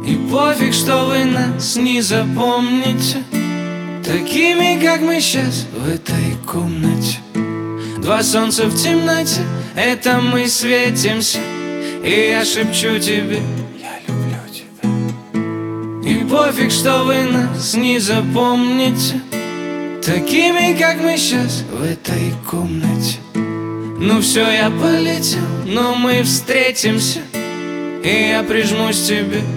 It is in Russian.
И пофиг, что вы нас не запомните такими, как мы сейчас в этой комнате. Два солнца в темноте, это мы светимся. И я шепчу тебе: я люблю тебя. И пофиг, что вы нас не запомните такими, как мы сейчас в этой комнате. Ну все, я полетел, но мы встретимся. И я прижмусь к тебе